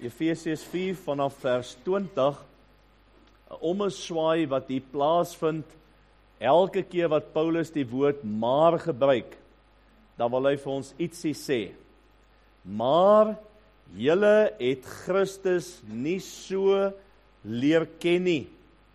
Efesiërs 4 vanaf vers 20, 'n ommeswaai wat hier plaasvind, elke keer wat Paulus die woord maar gebruik, dan wil hy vir ons ietsie sê. Maar julle het Christus nie so leer ken nie.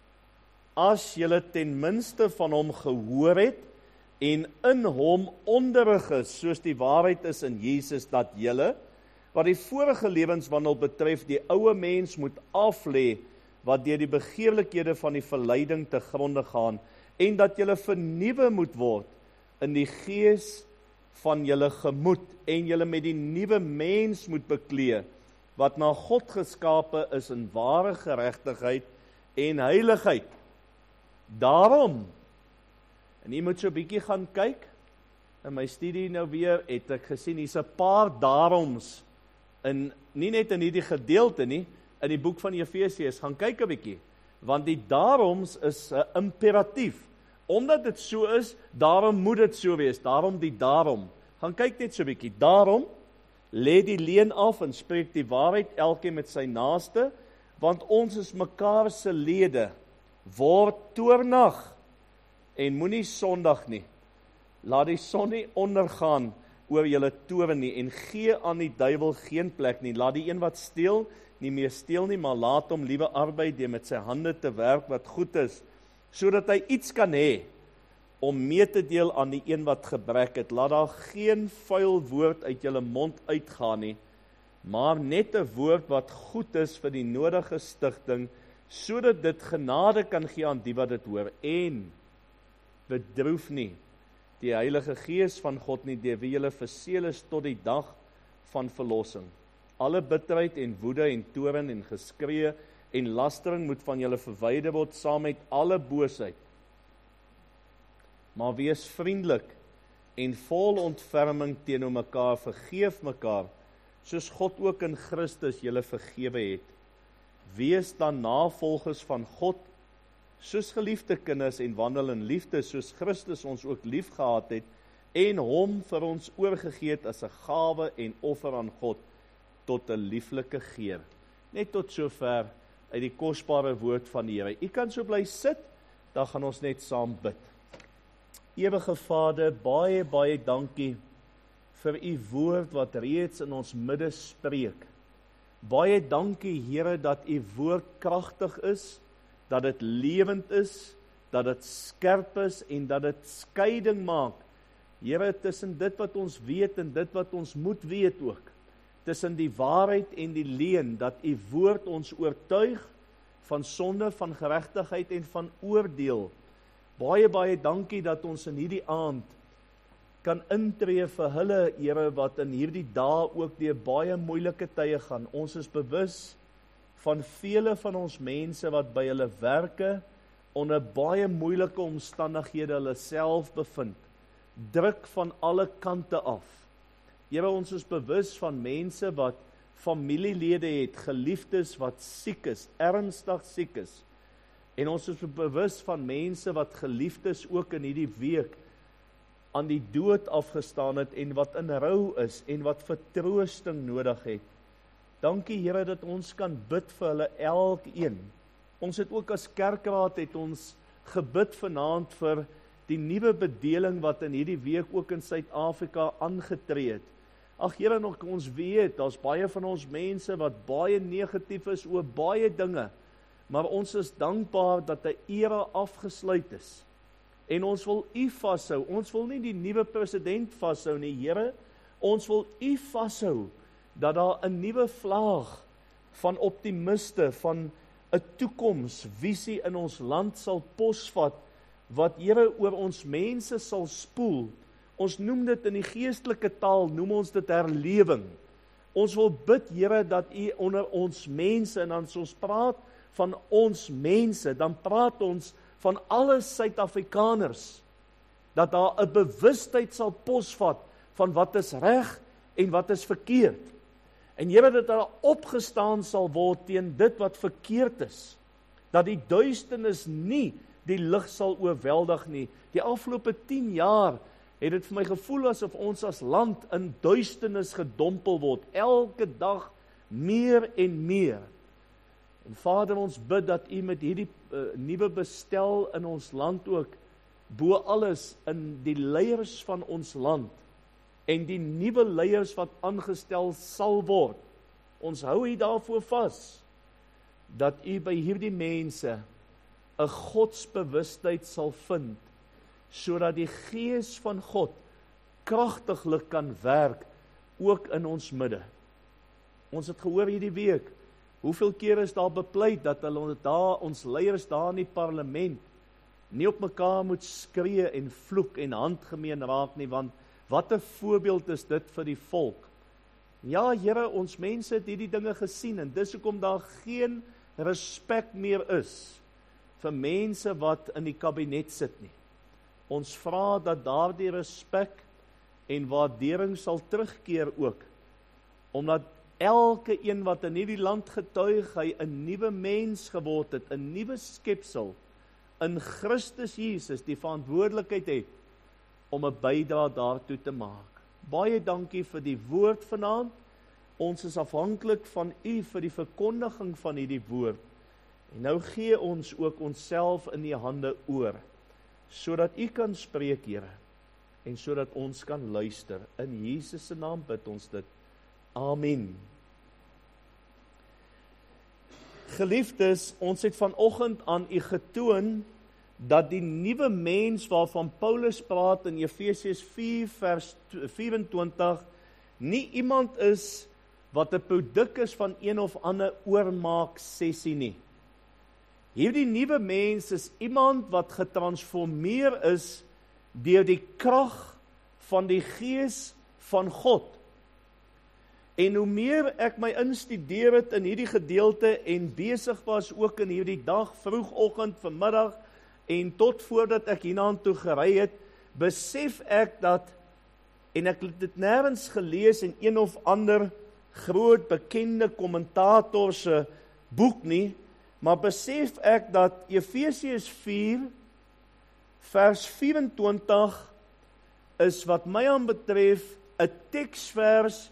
As julle ten minste van hom gehoor het, en in hom onderrig is, soos die waarheid is in Jesus, dat julle, wat die vorige lewenswandel betref, die ouë mens moet aflê, wat deur die begeerlikhede van die verleiding te gronde gaan, en dat julle vernuwe moet word in die gees van julle gemoed, en julle met die nuwe mens moet beklee, wat na God geskape is in ware geregtigheid en heiligheid. Daarom, en jy moet so 'n bietjie gaan kyk, in my studie nou weer, het ek gesien, hier's 'n paar daaroms, nie net in hierdie gedeelte nie, in die boek van Efesiërs, gaan kyk 'n bietjie, want die daaroms is 'n imperatief, omdat dit so is, daarom moet dit so wees, daarom die daarom, gaan kyk net so 'n bietjie, daarom, lê die leuen af en spreek die waarheid, elkeen met sy naaste, want ons is mekaar se lede, word toornig, en moenie sondig nie, laat die son nie ondergaan oor julle toorn nie, en gee aan die duiwel geen plek nie, laat die een wat steel, nie meer steel nie, maar laat hom liewe arbeid deur met sy hande te werk wat goed is, sodat hy iets kan hê, om mee te deel aan die een wat gebrek het, laat daar geen vuil woord uit julle mond uitgaan nie, maar net 'n woord wat goed is vir die nodige stigting, sodat dit genade kan gee aan die wat dit hoor, en bedroef nie die Heilige Gees van God nie, deur wie julle verseël is tot die dag van verlossing. Alle bitterheid en woede en toorn en geskree en lastering moet van julle verwyder word, saam met alle boosheid. Maar wees vriendelik en vol ontferming teenoor mekaar, vergeef mekaar, soos God ook in Christus julle vergewe het. Wees dan navolgers van God, soos geliefde kinders, en wandel in liefde, soos Christus ons ook lief gehad het, en hom vir ons oorgegee het as 'n gawe en offer aan God, tot 'n lieflike geur. Net tot sover uit die kosbare woord van die Here. U kan so bly sit, dan gaan ons net saam bid. Ewige Vader, baie, baie dankie vir u woord wat reeds in ons midde spreek. Baie dankie, Here, dat u woord kragtig is, dat dit lewend is, dat dit skerp is en dat dit skeiding maak. Here, tussen dit wat ons weet en dit wat ons moet weet ook, tussen die waarheid en die leuen, dat u woord ons oortuig van sonde, van geregtigheid en van oordeel. Baie, baie dankie dat ons in hierdie aand kan intree vir hulle, Here, wat in hierdie dae ook deur baie moeilike tye gaan. Ons is bewus van vele van ons mense wat by hulle werke onder baie moeilike omstandighede hulle self bevind. Druk van alle kante af. Here, ons is bewus van mense wat familielede het, geliefdes wat siek is, ernstig siek is. En ons is bewus van mense wat geliefdes ook in hierdie week aan die dood afgestaan het en wat in rou is en wat vertroosting nodig het. Dankie, Here, dat ons kan bid vir hulle elkeen. Ons het ook as kerkraad het ons gebid vanaand vir die nuwe bedeling wat in hierdie week ook in Suid-Afrika aangetree het. Ag Here, nog ons weet, daar's baie van ons mense wat baie negatief is oor baie dinge, maar ons is dankbaar dat 'n era afgesluit is. En ons wil u vashou, ons wil nie die nuwe president vashou nie, Here, ons wil u vashou, dat daar 'n nuwe vlaag van optimiste, van 'n toekomsvisie in ons land sal posvat, wat Here oor ons mense sal spoel. Ons noem dit in die geestelike taal, noem ons dit herlewing. Ons wil bid, Here, dat u onder ons mense, en as ons praat van ons mense, dan praat ons van alle Suid-Afrikaners, dat daar 'n bewustheid sal posvat van wat is reg en wat is verkeerd. En Here, dat daar opgestaan sal word teen dit wat verkeerd is, dat die duisternis nie die lig sal oorweldig nie. Die afgelope 10 jaar het dit vir my gevoel asof ons as land in duisternis gedompel word. Elke dag meer en meer. En Vader, ons bid dat U met hierdie nuwe bestel in ons land ook, bo alles in die leiers van ons land, en die nuwe leiers wat aangestel sal word. Ons hou hier daarvoor vas, dat U by hierdie mense 'n godsbewustheid sal vind, sodat die Gees van God kragtiglik kan werk, ook in ons midde. Ons het gehoor hierdie week, hoeveel keer is daar bepleit, dat ons leiers daar in die parlement, nie op mekaar moet skree en vloek en handgemeen raak nie, want wat 'n voorbeeld is dit vir die volk. Ja, Here, ons mense het hierdie dinge gesien, en dis hoekom daar geen respek meer is vir mense wat in die kabinet sit nie. Ons vra dat daardie respek en waardering sal terugkeer ook, omdat elke een wat in hierdie land getuig, hy 'n nuwe mens geword het, 'n nuwe skepsel, in Christus Jesus die verantwoordelikheid het, om 'n bydrae daartoe te maak. Baie dankie vir die woord vanaand. Ons is afhanklik van U vir die verkondiging van hierdie woord. En nou gee ons ook onsself in U hande oor, sodat U kan spreek, Here, en sodat ons kan luister. In Jesus se naam bid ons dit. Amen. Geliefdes, ons het vanoggend aan U getoon dat die nuwe mens waarvan Paulus praat in Efesiërs 4 vers 24 nie iemand is wat 'n produk is van een of ander oormaak sessie nie. Hierdie nuwe mens is iemand wat getransformeer is deur die krag van die Gees van God. En hoe meer ek my instudeer het in hierdie gedeelte en besig was ook in hierdie dag, vroegoggend, vanmiddag, en tot voordat ek hiernaartoe gery het, besef ek dat, en ek het dit nêrens gelees in een of ander groot bekende kommentator se boek nie, maar besef ek dat Efesiërs 4 vers 24 is wat my aanbetref 'n teksvers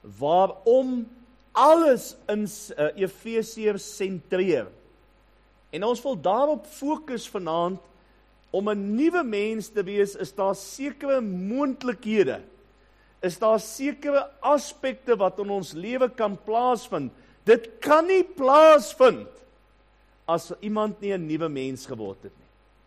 waarom alles in Efesiërs sentreer. En ons wil daarop fokus vanaand, om 'n nuwe mens te wees, is daar sekere moontlikhede, is daar sekere aspekte wat in ons lewe kan plaasvind. Dit kan nie plaasvind as iemand nie 'n nuwe mens geword het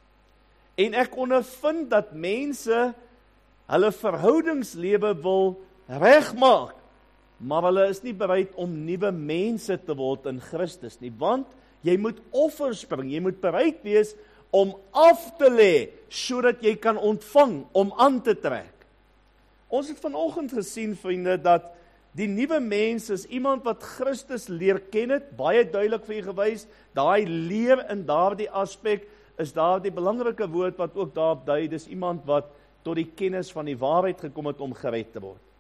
nie. En ek ondervind dat mense hulle verhoudingslewe wil regmaak, maar hulle is nie bereid om nuwe mense te word in Christus nie, want jy moet offers bring, jy moet bereid wees om af te lê, sodat jy kan ontvang, om aan te trek. Ons het vanoggend gesien, vriende, dat die nuwe mens is iemand wat Christus leer ken het, baie duidelik vir u gewys, daai leer in daardie aspek, is daardie belangrike woord wat ook daarop dui, dis iemand wat tot die kennis van die waarheid gekom het om gered te word.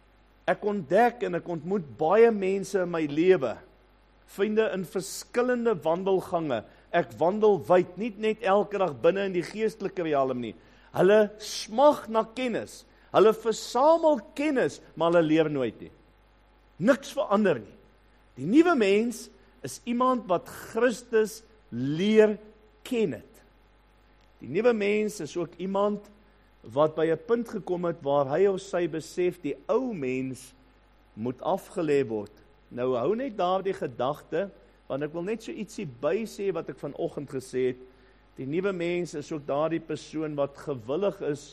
Ek ontdek en ek ontmoet baie mense in my lewe, vriende, in verskillende wandelgange. Ek wandel wyd, nie net elke dag binne in die geestelike riekalm nie. Hulle smag na kennis, hulle versamel kennis, maar hulle leer nooit nie. Niks verander nie. Die nuwe mens is iemand wat Christus leer ken het. Die nuwe mens is ook iemand wat by 'n punt gekom het waar hy of sy besef die ou mens moet afgelê word. Nou hou net daardie gedagte, want ek wil net so ietsie by sê wat ek vanoggend gesê het. Die nuwe mens is ook daardie persoon wat gewillig is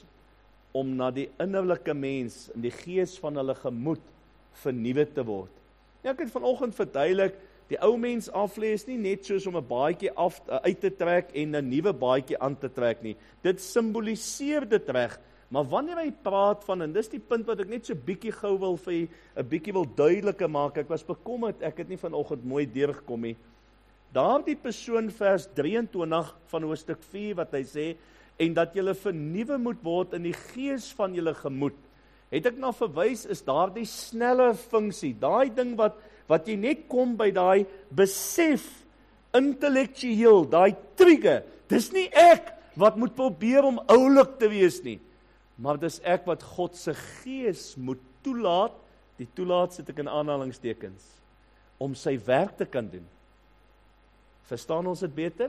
om na die innerlike mens, in die gees van hulle gemoed, vernuwe te word. Ja, ek het vanoggend verduidelik, die ou mens aflê is nie net soos om 'n baadjie uit te trek en 'n nuwe baadjie aan te trek nie. Dit simboliseer dit reg, maar wanneer hy praat van, en dis die punt wat ek net so bietjie gou wil vir 'n bietjie wil duideliker maak, ek was bekommerd, ek het nie vanoggend mooi deurgekom nie. Daardie persoon vers 23 van hoofstuk 4 wat hy sê, en dat julle vernuwe moet word in die gees van julle gemoed. Het ek na verwys, is daardie snelle funksie, daai ding wat jy net kom by daai besef, intellektueel, daai trigger, dis nie ek wat moet probeer om oulik te wees nie, maar dis ek wat God se gees moet toelaat, die toelaat sit ek in aanhalingstekens, om sy werk te kan doen. Verstaan ons dit beter?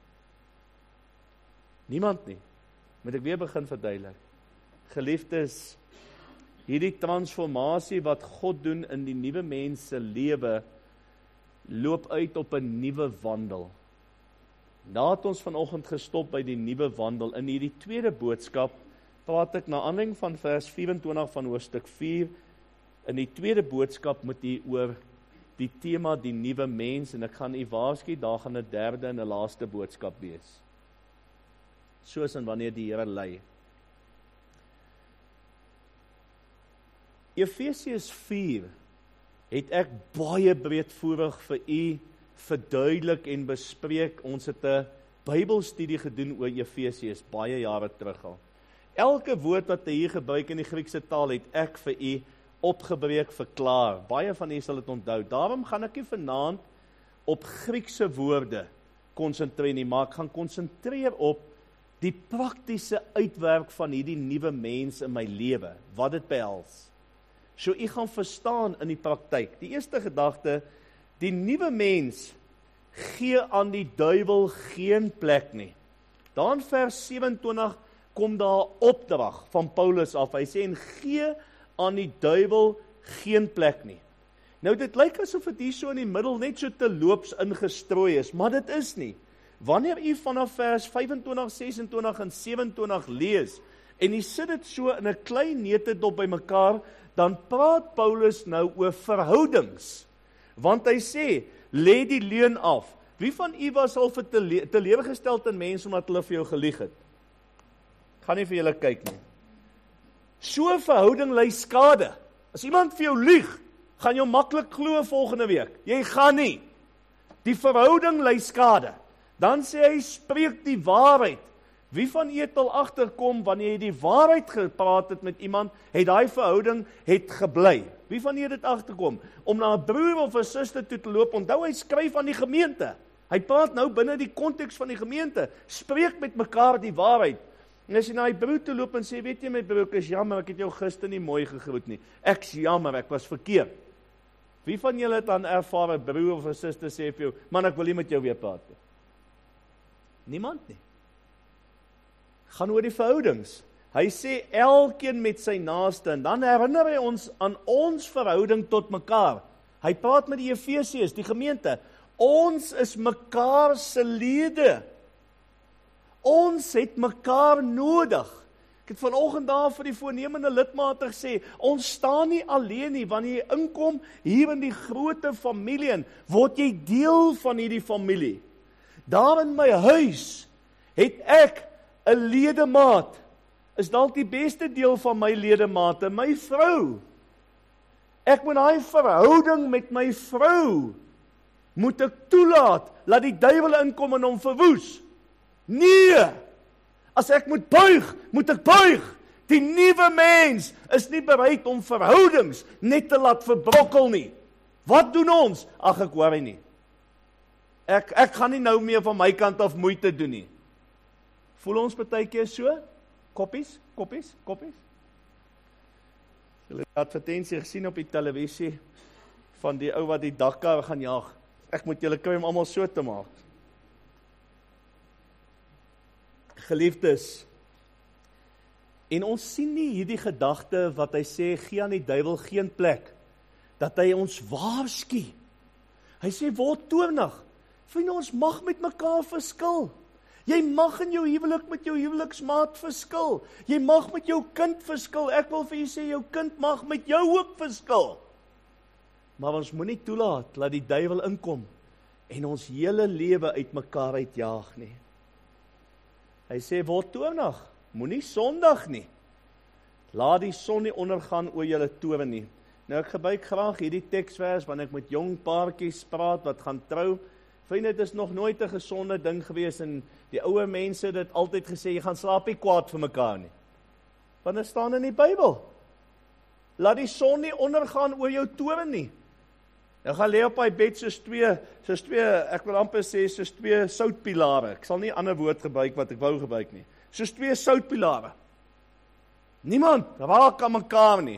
Niemand nie. Moet ek weer begin verduidelik. Geliefdes, hierdie transformasie wat God doen in die nuwe mens se lewe, loop uit op 'n nuwe wandel. Na het ons vanoggend gestop by die nuwe wandel. In hierdie tweede boodskap praat ek na aanleiding van vers 24 van hoofstuk 4. In die tweede boodskap moet u oor die tema die nuwe mens, en ek gaan u waarsku, daar gaan 'n derde en 'n laaste boodskap wees. Soos en wanneer die Here lei. Efesiërs 4 het ek baie breedvoerig vir u verduidelik en bespreek. Ons het 'n Bybelstudie gedoen oor Efesiërs baie jare terug al. Elke woord wat hy hier gebruik in die Griekse taal het ek vir u opgebreek verklaar. Baie van u sal dit onthou. Daarom gaan ek nie vanaand op Griekse woorde konsentreer nie, maar ek gaan konsentreer op die praktiese uitwerk van hierdie nuwe mens in my lewe, wat dit behels. So u gaan verstaan in die praktyk. Die eerste gedagte, die nuwe mens gee aan die duiwel geen plek nie. Daar in vers 27 kom daar 'n opdrag van Paulus af. Hy sê, en gee aan die duiwel geen plek nie. Nou dit lyk asof dit hier so in die middel net so te loops ingestrooi is, maar dit is nie. Wanneer u vanaf vers 25, 26 en 27 lees, en u sit dit so in 'n klein neutedop by mekaar, dan praat Paulus nou oor verhoudings. Want hy sê, lê die leuen af. Wie van u was al vir te lewe gestel aan mense omdat hulle vir jou gelieg het? Gaan nie vir julle kyk nie. So 'n verhouding lei skade. As iemand vir jou lieg, gaan jou maklik glo volgende week. Jy gaan nie. Die verhouding lei skade. Dan sê hy, spreek die waarheid. Wie van u het al agterkom, wanneer jy die waarheid gepraat het met iemand, het daai verhouding het gebly. Wie van u het dit agterkom? Om na 'n broer of 'n suster toe te loop, onthou hy skryf aan die gemeente. Hy praat nou binne die konteks van die gemeente. Spreek met mekaar die waarheid. En as jy na die broer toe loop en sê, weet jy my broer, ek is jammer, ek het jou gister nie mooi gegroet nie. Ek's jammer, ek was verkeerd. Wie van julle het dan ervaar 'n broer of 'n suster sê vir jou, man, ek wil nie met jou weer praat nie. Niemand nie. Gaan oor die verhoudings. Hy sê elkeen met sy naaste, en dan herinner hy ons aan ons verhouding tot mekaar. Hy praat met die Efesiërs, die gemeente. Ons is mekaar se lede. Ons het mekaar nodig. Ek het vanoggend daar vir die voornemende lidmate gesê, ons staan nie alleen nie, wanneer jy inkom hier in die groot familie in, word jy deel van hierdie familie. Daar in my huis het ek 'n ledemaat, is dalk die beste deel van my ledemate, my vrou. Ek moet daai verhouding met my vrou, moet ek toelaat, laat die duiwel inkom en hom verwoes. Nee, as ek moet buig, moet ek buig. Die nuwe mens is nie bereid om verhoudings net te laat verbrokkel nie. Wat doen ons? Ag, ek worry nie. Ek gaan nie nou meer van my kant af moeite doen nie. Voel ons partykeer so? Koppies? Julle het advertensie gesien op die televisie van die ou wat die Dakar gaan jaag. Ek moet julle kry om almal so te maak. Geliefdes, en ons sien nie hierdie gedagte wat hy sê, gee aan die duiwel geen plek, dat hy ons waarsku. Hy sê, word toornig. Vriende, ons mag met mekaar verskil. Jy mag in jou huwelik met jou huweliksmaat verskil. Jy mag met jou kind verskil. Ek wil vir u sê, jou kind mag met jou ook verskil. Maar ons moenie toelaat, laat die duiwel inkom en ons hele lewe uit mekaar uitjaag nie. Hy sê, word toornig, moenie sondig nie. Laat die son nie ondergaan oor julle toorn nie. Nou ek gebruik graag hierdie teksvers wanneer ek met jong paartjies praat wat gaan trou. Vriende, dit is nog nooit 'n gesonde ding gewees en die ouer mense het dit altyd gesê, jy gaan slaap nie kwaad vir mekaar nie. Want dit staan in die Bybel. Laat die son nie ondergaan oor jou toorn nie. Nou gaan lê op hy bed soos twee, ek wil amper sê, soos twee soutpilare. Ek sal nie 'n ander woord gebruik wat ek wou gebruik nie. Soos twee soutpilare. Niemand raak aan mekaar nie.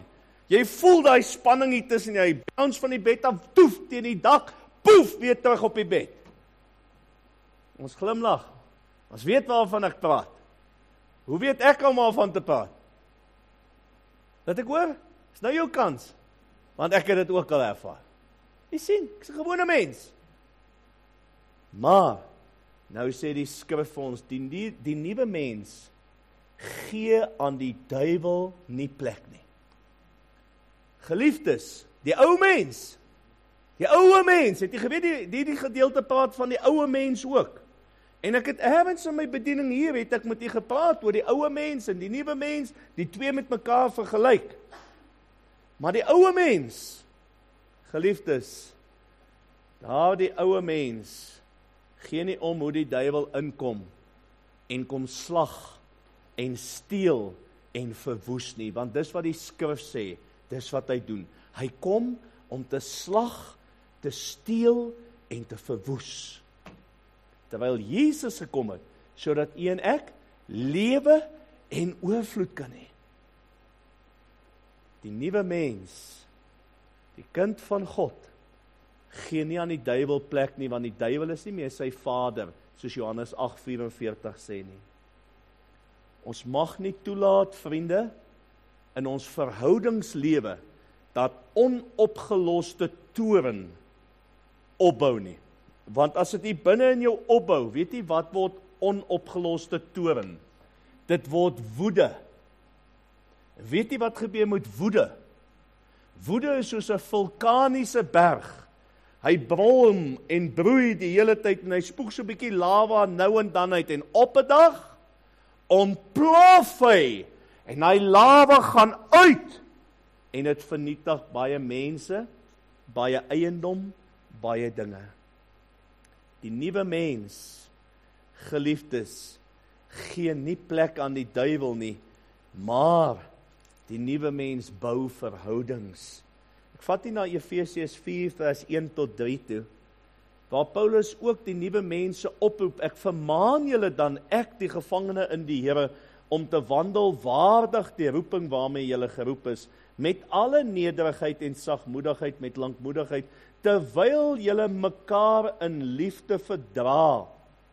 Jy voel daai spanning hier tussen jou, jy bounce van die bed af, toef, teen die dak, poef, weer terug op die bed. Ons glimlag, ons weet waarvan ek praat. Hoe weet ek om waarvan te praat? Dat ek hoor, is nou jou kans, want ek het dit ook al ervaar. Jy sien, ek is 'n gewone mens. Maar, nou sê die skrif vir ons, die nuwe mens gee aan die duiwel nie plek nie. Geliefdes, die ou mens, die ouwe mens, het jy geweet, die gedeelte praat van die ouwe mens ook. En ek het ergens in my bediening hier, het ek met jy gepraat oor die ouwe mens en die nuwe mens, die twee met mekaar vergelyk. Maar die ouwe mens, geliefdes, daar die ouwe mens, gee nie om hoe die duiwel inkom, en kom slag, en steel, en verwoes nie, want dis wat die skrif sê, dis wat hy doen. Hy kom om te slag, te steel, en te verwoes. Terwyl Jesus gekom het, sodat u en ek lewe en oorvloed kan hê. Die nuwe mens, die kind van God, gee nie aan die duiwel plek nie, want die duiwel is nie meer sy vader, soos Johannes 8:44 sê nie. Ons mag nie toelaat, vriende, in ons verhoudingslewe, dat onopgeloste toorn opbou nie. Want as dit hier binne in jou opbou, weet jy wat word onopgeloste toorn? Dit word woede. Weet jy wat gebeur met woede? Woede is soos 'n vulkaniese berg. Hy brom en broei die hele tyd en hy spoeg so 'n bietjie lava nou en dan uit en op 'n dag ontplof hy en hy lava gaan uit en dit vernietig baie mense, baie eiendom, baie dinge. Die nuwe mens, geliefdes, gee nie plek aan die duiwel nie, maar die nuwe mens bou verhoudings. Ek vat nie na Efesiërs 4 vers 1 tot 3 toe, waar Paulus ook die nuwe mense oproep, ek vermaan julle dan, ek die gevangene in die Here, om te wandel waardig die roeping waarmee julle geroep is, met alle nederigheid en sagmoedigheid, met lankmoedigheid, terwyl julle mekaar in liefde verdra,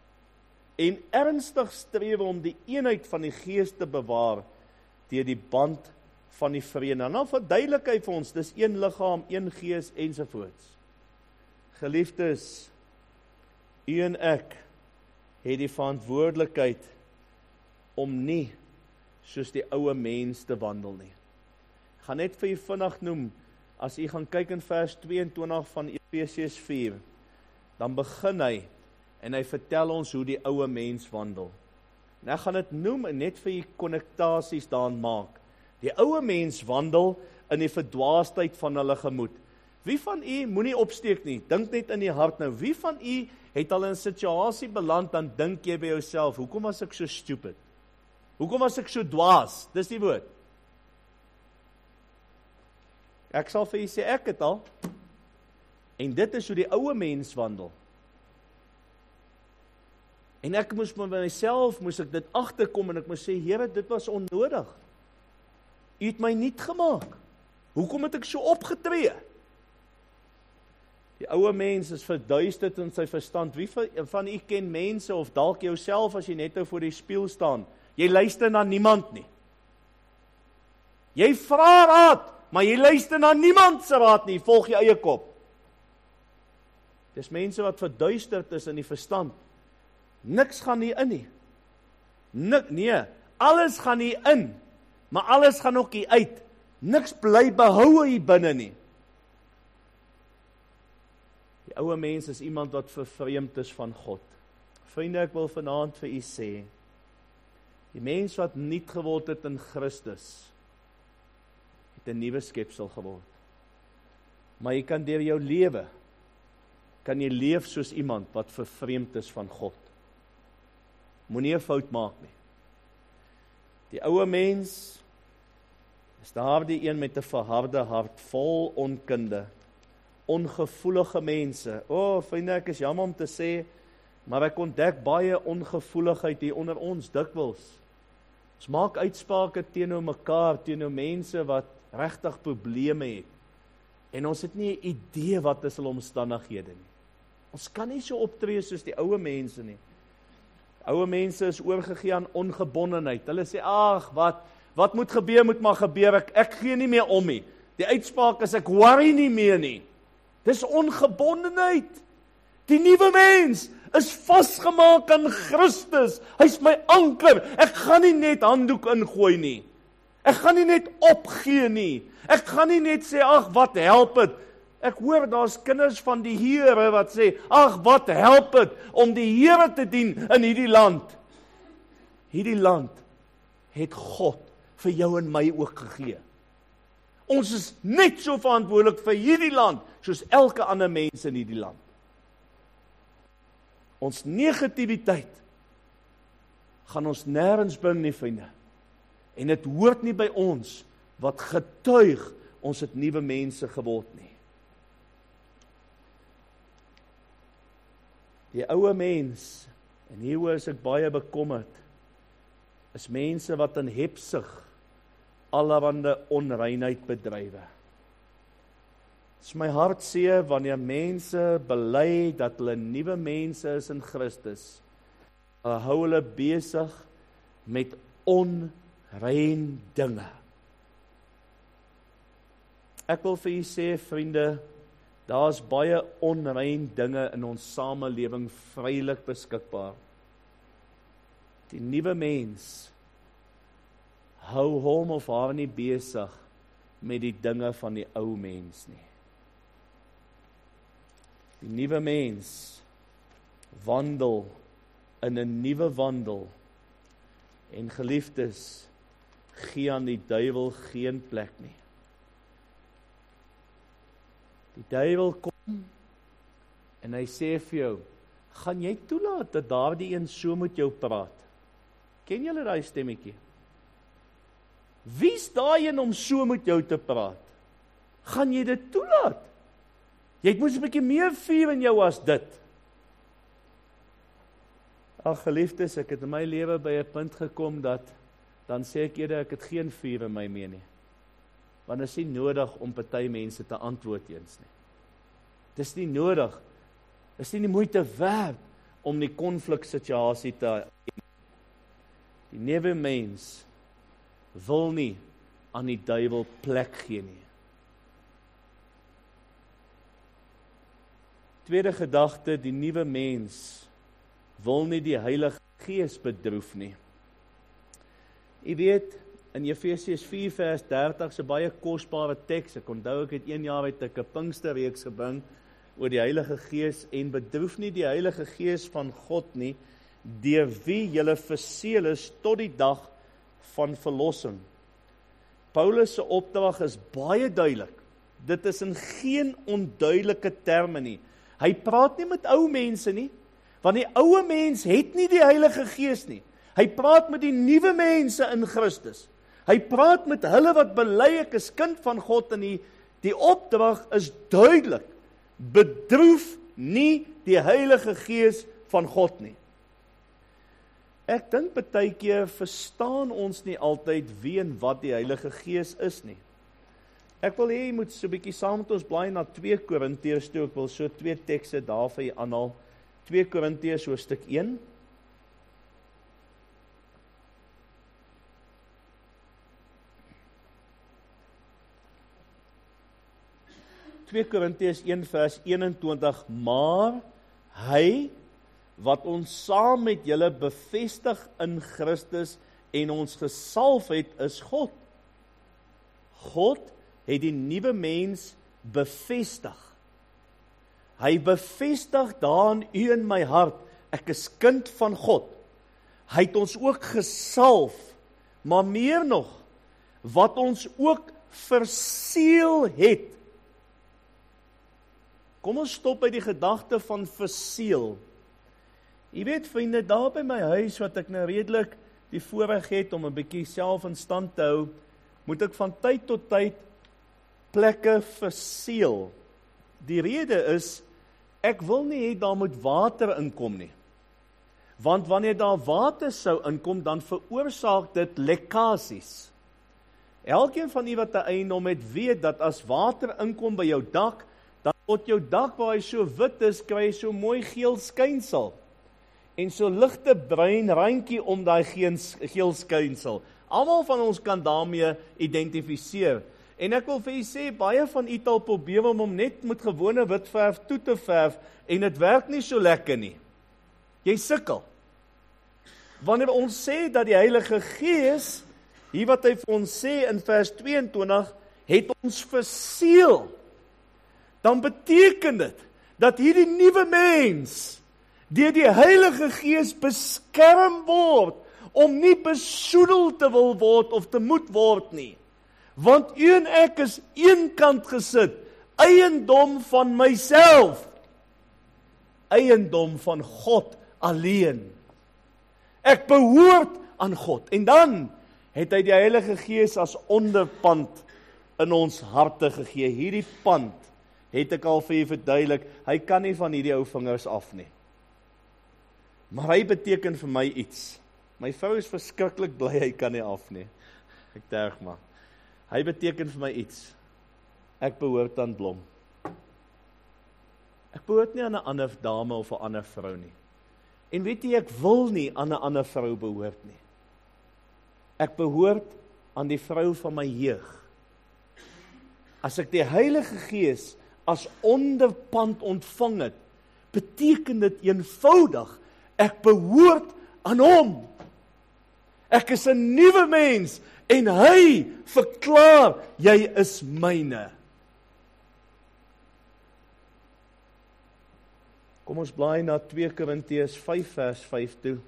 en ernstig streef om die eenheid van die gees te bewaar, deur die band van die vrede. En dan verduidelik hy vir ons, dis een liggaam, een gees, ensovoorts. Geliefdes, u en ek het die verantwoordelikheid om nie soos die ouwe mens te wandel nie. Ek gaan net vir u vinnig noem, as u gaan kyk in vers 22 van Efesiërs 4, dan begin hy, en hy vertel ons hoe die ouwe mens wandel. En ek gaan dit noem en net vir u konnektasies daarin maak. Die ouwe mens wandel in die verdwaasheid van hulle gemoed. Wie van u, moenie opsteek nie, dink net in die hart nou, wie van u het al in 'n situasie beland, dan dink jy by jouself, hoekom was ek so stupid? Hoekom was ek so dwaas? Dis die woord. Ek sal vir u sê, ek het al, en dit is hoe die ouwe mens wandel. En ek moes met myself, moes ek dit agterkom, en ek moes sê, Here, dit was onnodig. U het my niet gemaak. Hoekom het ek so opgetree? Die ouwe mens is verduisterd in sy verstand. Wie van u ken mense, of dalk jouself, as jy net nou voor die spieël staan, jy luister na niemand nie. Jy vra raad, maar jy luister na niemand se raad nie, volg jy eie kop. Dis mense wat verduisterd is in die verstand. Niks gaan nie in nie. Nee, alles gaan nie in, maar alles gaan ook hier uit. Niks bly behoue hier binne nie. Die ouwe mens is iemand wat vervreemd is van God. Vriende, ek wil vanaand vir u sê, die mens wat nuut geword het in Christus, het 'n nuwe skepsel geword. Maar jy kan deur jou lewe, kan jy leef soos iemand wat vervreemd is van God. Moenie 'n fout maak nie. Die ouwe mens is daardie een met 'n verharde hart, vol onkunde, ongevoelige mense. Vriende, ek is jammer om te sê, maar ek ontdek baie ongevoeligheid hier onder ons dikwels. Ons maak uitsprake teenoor mekaar, teenoor mense wat regtig probleme het, en ons het nie 'n idee wat is hulle omstandighede nie. Ons kan nie so optree soos die ouë mense nie. Ouë mense is oorgegee aan ongebondenheid. Hulle sê, ag, wat moet gebeur, moet maar gebeur, ek gee nie meer om nie. Die uitspraak is, ek worry nie meer nie. Dis ongebondenheid. Die nuwe mens is vasgemaak aan Christus. Hy's my anker. Ek gaan nie net handdoek ingooi nie. Ek gaan nie net opgee nie. Ek gaan nie net sê, ag, wat help dit? Ek hoor daar's kinders van die Here wat sê, ag, wat help dit om die Here te dien in hierdie land? Hierdie land het God vir jou en my ook gegee. Ons is net so verantwoordelik vir hierdie land soos elke ander mens in hierdie land. Ons negativiteit gaan ons nêrens bring nie, vriende. En dit hoort nie by ons wat getuig ons het nuwe mense geword nie. Die ouë mens, en hieroor is ek baie bekommerd, is mense wat in hebsug allerhande onreinheid bedrywe. Dit is my hartseer wanneer mense bely dat hulle nuwe mense is in Christus. Hulle hou hulle besig met onrein dinge. Ek wil vir u sê, vriende, daar's baie onrein dinge in ons samelewing vrylik beskikbaar. Die nuwe mens hou hom of haar nie besig met die dinge van die ou mens nie. Die nuwe mens wandel in 'n nuwe wandel, en geliefdes, gee aan die duiwel geen plek nie. Die duiwel kom en hy sê vir jou, gaan jy toelaat dat daardie een so met jou praat? Ken julle daai stemmetjie? Wie's daai een om so met jou te praat? Gaan jy dit toelaat? Jy het mos 'n bietjie meer vuur in jou as dit. Ag geliefdes, ek het in my lewe by 'n punt gekom dat dan sê ek eerder ek het geen vuur in my meer nie. Want dit is nie nodig om party mense te antwoord eens nie. Dis nie nodig. Dis nie die moeite werd om die konfliksituasie te. Die nuwe mens wil nie aan die duiwel plek gee nie. Tweede gedagte, die nuwe mens wil nie die Heilige Gees bedroef nie. U weet, in Efesiërs 4 vers 30 is 'n baie kosbare teks. Ek onthou ek het 1 jaar uit 'n Pinksterreeks gebring oor die Heilige Gees, en bedroef nie die Heilige Gees van God nie, deur wie julle verseël is tot die dag van verlossing. Paulus se opdrag is baie duidelik. Dit is in geen onduidelike terme nie. Hy praat nie met ou mense nie, want die ouë mens het nie die Heilige Gees nie. Hy praat met die nuwe mense in Christus. Hy praat met hulle wat bely ek is kind van God, en die opdrag is duidelik. Bedroef nie die Heilige Gees van God nie. Ek dink baie keer verstaan ons nie altyd wie en wat die Heilige Gees is nie. Ek wil hê jy moet so 'n bietjie saam met ons blaai na 2 Korintiërs toe. Ek wil so 2 tekste daar vir julle aanhaal. 2 Korintiërs hoofstuk 1. Korintiërs 1 vers 21, maar hy wat ons saam met julle bevestig in Christus en ons gesalf het, is God. God het die nuwe mens bevestig. Hy bevestig daar in u en my hart, ek is kind van God. Hy het ons ook gesalf, maar meer nog, wat ons ook verseël het. Kom ons stop by die gedagte van verseël. Jy weet, vriende, daar by my huis, wat ek nou redelik die voorreg het om 'n bietjie self in stand te hou, moet ek van tyd tot tyd plekke verseël. Die rede is, ek wil nie hê daar moet water inkom nie. Want wanneer daar water sou inkom, dan veroorsaak dit lekkasies. Elkeen van u wat 'n eiendom het, weet dat as water inkom by jou dak, dan word jou dak, waar hy so wit is, kry hy so mooi geel skynsel. En so ligte bruin randjie om daai geel skynsel. Almal van ons kan daarmee identifiseer. En ek wil vir u sê, baie van u het al probeer om hom net met gewone witverf toe te verf, en dit werk nie so lekker nie. Jy sukkel. Wanneer ons sê dat die Heilige Gees, hier wat hy vir ons sê in vers 22, het ons verseël, dan beteken dit, dat hierdie nuwe mens, deur die Heilige Gees beskerm word, om nie besoedel te wil word, of te moet word nie. Want u en ek is eenkant gesit, eiendom van myself, eiendom van God alleen. Ek behoort aan God, en dan het hy die Heilige Gees as onderpand in ons harte gegee. Hierdie pand, het ek al vir u verduidelik, hy kan nie van hierdie ou vingers af nie. Maar hy beteken vir my iets. My vrou is verskriklik bly, hy kan nie af nie. Ek terg maar. Hy beteken vir my iets. Ek behoort aan Blom. Ek behoort nie aan 'n ander dame of 'n ander vrou nie. En weet jy, ek wil nie aan 'n ander vrou behoort nie. Ek behoort aan die vrou van my jeug. As ek die Heilige Gees as onderpand ontvang het, beteken dit eenvoudig, ek behoort aan hom. Ek is 'n nuwe mens, en hy verklaar, jy is myne. Kom ons blaai na 2 Korintiërs 5 vers 5 toe.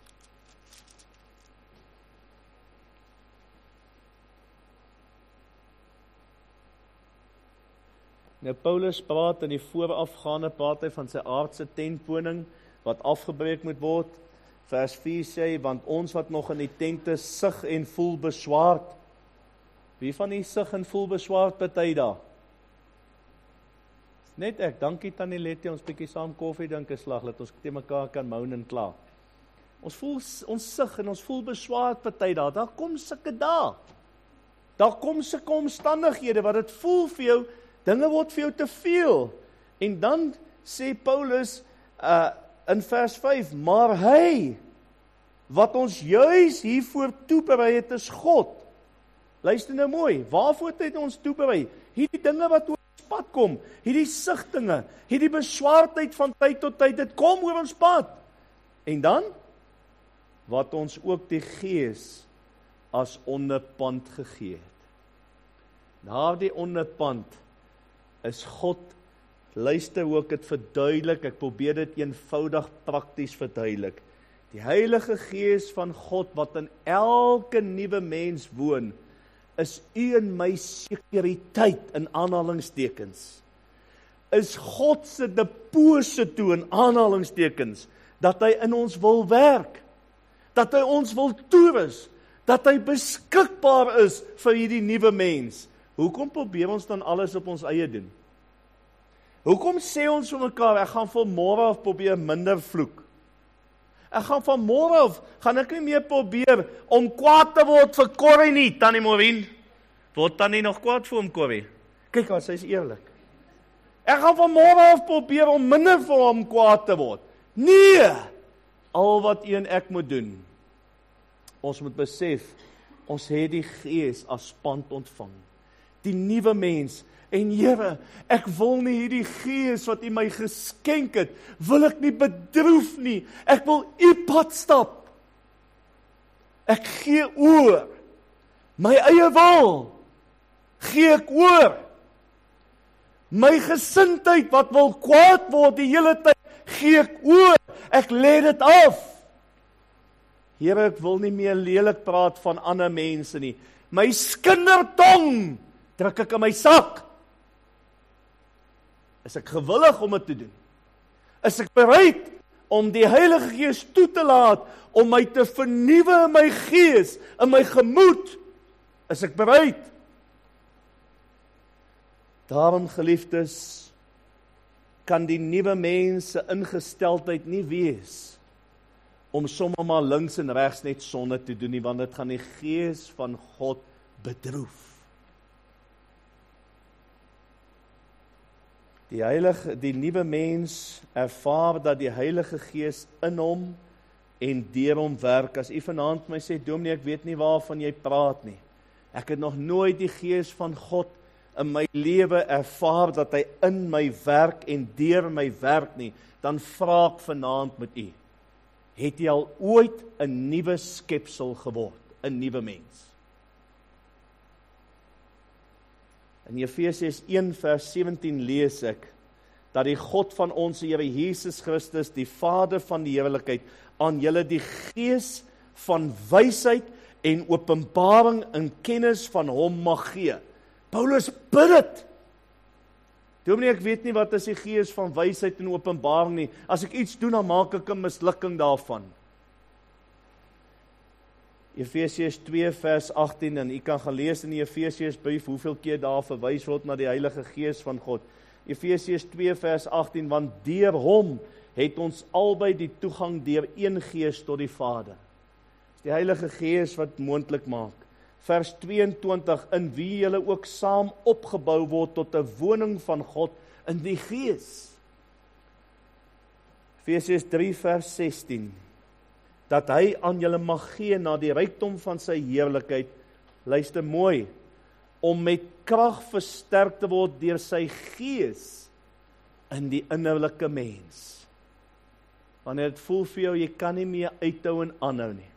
Nou Paulus praat in die voorafgaande, praat hy van sy aardse tentwoning, wat afgebreek moet word. Vers 4 sê, want ons wat nog in die tente sug en voel beswaard. Wie van die sug en voel beswaard party daar? Net ek, dankie Tannie Letty, ons bietjie saam koffie drink 'n slag, dat ons te mekaar kan moan en kla. Ons sug en ons voel beswaard party daar kom sulke dae. Daar kom sulke omstandighede, wat dit voel vir jou, dinge word vir jou te veel. En dan sê Paulus, in vers 5, maar hy, wat ons juis hiervoor toeberei het, is God. Luister nou mooi, waarvoor het hy ons toeberei? Hierdie dinge wat oor ons pad kom, hierdie sigtinge, hierdie beswaardheid van tyd tot tyd, dit kom oor ons pad. En dan, wat ons ook die Gees as onderpand gegee het. Daardie onderpand is God. Luister hoe ek dit verduidelik, ek probeer dit eenvoudig prakties verduidelik. Die Heilige Gees van God wat in elke nuwe mens woon, is u en my sekuriteit in aanhalingstekens. Is God se deposito in aanhalingstekens, dat hy in ons wil werk, dat hy ons wil toerus, dat hy beskikbaar is vir hierdie nuwe mens. Hoekom probeer ons dan alles op ons eie doen? Hoekom sê ons vir mekaar, ek gaan van môre af probeer minder vloek? Ek gaan van môre af, gaan ek nie meer probeer om kwaad te word vir Corrie nie, Tannie Maureen. Word Tannie nog kwaad vir hom, Corrie? Kyk wat, sy is eerlik. Ek gaan van môre af probeer om minder vir hom kwaad te word. Nee! Al wat u en ek moet doen, ons moet besef, ons het die Gees as pand ontvang. Die nuwe mens. En Here, ek wil nie hierdie Gees wat u my geskenk het, wil ek nie bedroef nie. Ek wil u pad stap. Ek gee oor. My eie wil gee ek oor. My gesindheid wat wil kwaad word die hele tyd, gee ek oor. Ek lê dit af. Here, ek wil nie meer lelik praat van ander mense nie. My skindertong druk ek in my sak. Is ek gewillig om dit te doen? Is ek bereid om die Heilige Gees toe te laat, om my te vernuwe in my gees, in my gemoed? Is ek bereid? Daarom, geliefdes, kan die nuwe mens se ingesteldheid nie wees om sommer maar links en regs net sonde te doen nie, want dit gaan die Gees van God bedroef. Die nuwe mens ervaar dat die Heilige Gees in hom en deur hom werk. As u vanaand my sê, dominee, ek weet nie waarvan jy praat nie. Ek het nog nooit die Gees van God in my lewe ervaar dat hy in my werk en deur my werk nie, dan vra ek vanaand met u, het jy al ooit 'n nuwe skepsel geword, 'n nuwe mens? In Efesiërs 1 vers 17 lees ek, dat die God van ons Here Jesus Christus, die Vader van die heerlikheid, aan julle die gees van wysheid en openbaring in kennis van hom mag gee. Paulus bid dit. Dominee, ek weet nie wat is die gees van wysheid en openbaring nie. As ek iets doen, dan maak ek 'n mislukking daarvan. Efesiërs 2 vers 18, en u kan gaan lees in die Efesiërs brief, hoeveel keer daar verwys word na die Heilige Gees van God. Efesiërs 2 vers 18, want deur hom het ons albei die toegang deur een Gees tot die Vader. Dis die Heilige Gees wat moontlik maak. Vers 22, in wie julle ook saam opgebou word tot 'n woning van God in die Gees. Efesiërs 3 vers 16, dat hy aan julle mag gee na die rykdom van sy heerlikheid, luister mooi, om met krag versterk te word deur sy Gees in die innerlike mens. Wanneer dit voel vir jou, jy kan nie meer uithou en aanhou nie,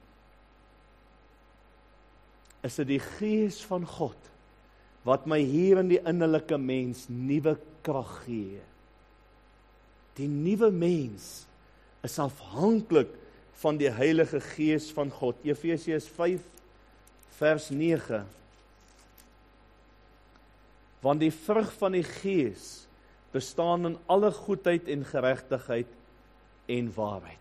is dit die Gees van God wat my hier in die innerlike mens nuwe krag gee. Die nuwe mens is afhanklik van die Heilige Gees van God. Efesiërs 5 vers 9. Want die vrug van die Gees bestaan in alle goedheid en geregtigheid en waarheid.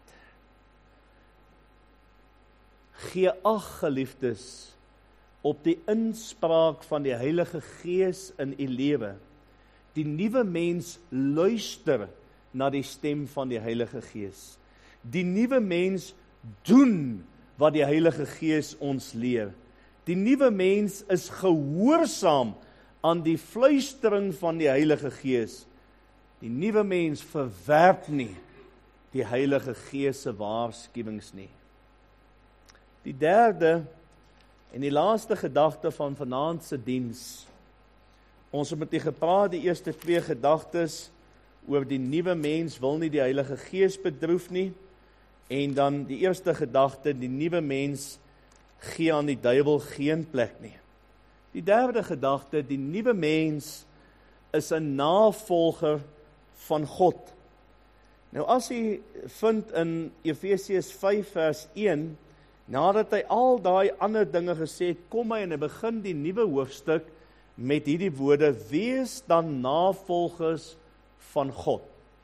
Gee ag, geliefdes, op die inspraak van die Heilige Gees in u lewe. Die nuwe mens luister na die stem van die Heilige Gees. Die nuwe mens doen wat die Heilige Gees ons leer. Die nuwe mens is gehoorsaam aan die fluistering van die Heilige Gees. Die nuwe mens verwerp nie die Heilige Gees se waarskuwings nie. Die derde en die laaste gedagte van vanaand se diens. Ons het met u gepraat, die eerste twee gedagtes oor die nuwe mens wil nie die Heilige Gees bedroef nie, en dan die eerste gedagte, die nuwe mens gee aan die duiwel geen plek nie. Die derde gedagte, die nuwe mens is 'n navolger van God. Nou as u vind in Efesiërs 5 vers 1, nadat hy al daai ander dinge gesê het, kom hy en hy begin die nuwe hoofstuk met hierdie woorde, wees dan navolgers van God.